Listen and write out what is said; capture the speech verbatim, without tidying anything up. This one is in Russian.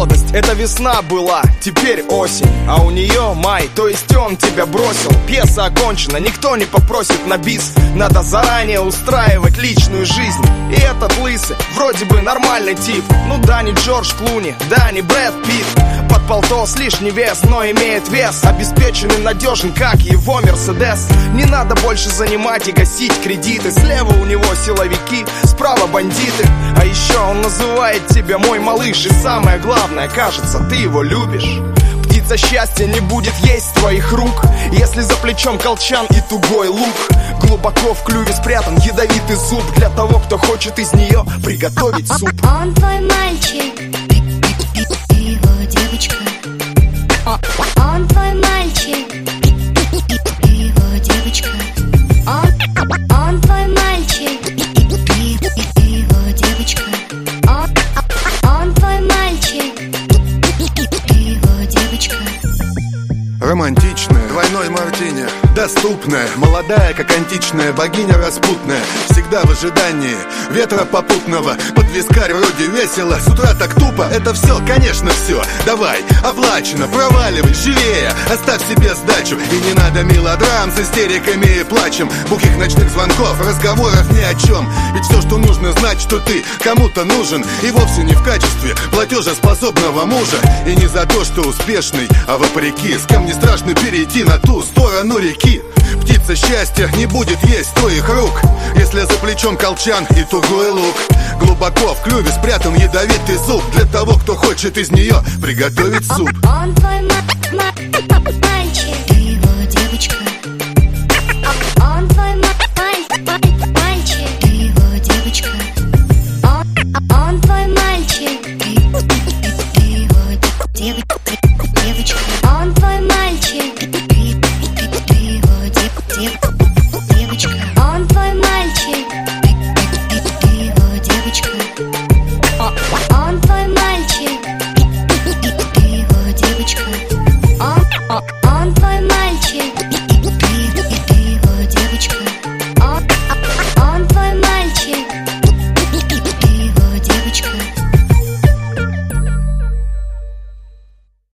молодость, это весна была, теперь осень. А у нее май, то есть он тебя бросил. Пьеса окончена, никто не попросит на бис. Надо заранее устраивать личную жизнь. И этот лысый, вроде бы нормальный тип. Ну да, не Джордж Клуни, да, не Брэд Питт. Под полтос лишний вес, но имеет вес. Обеспеченный, надежен, как его Мерседес. Не надо больше занимать и гасить кредиты. Слева у него силовики, справа бандиты. А еще он называет тебя мой малыш. И самое главное, кажется, ты его любишь. Птица счастья не будет есть твоих рук, если за плечом колчан и тугой лук. Глубоко в клюве спрятан ядовитый зуб для того, кто хочет из нее приготовить суп. Он твой мальчик, ты его девочка. Он твой мальчик, ты его девочка. Он, он твой мальчик, ты его девочка. Он, он твой мальчик, ты его девочка. Романтичная, двойной мартини, доступная, молодая, как античная богиня распутная. Всегда в ожидании ветра попутного. Под вискарь вроде весело, с утра так тупо. Это все, конечно, все. Давай, оплачено, проваливай, живее. Оставь себе сдачу. И не надо мелодрам с истериками и плачем. Бухих ночных звонков, разговоров ни о чем. Ведь все, что нужно знать, что ты кому-то нужен. И вовсе не в качестве платежеспособного мужа. И не за то, что успешный, а вопреки. С кем не страшно перейти на ту сторону реки. Птица счастья не будет есть твоих рук, если за плечом колчан и тугой лук. Глубоко в клюве спрятан ядовитый зуб для того, кто хочет из нее приготовить суп. Он твой ма- ма- мальчик.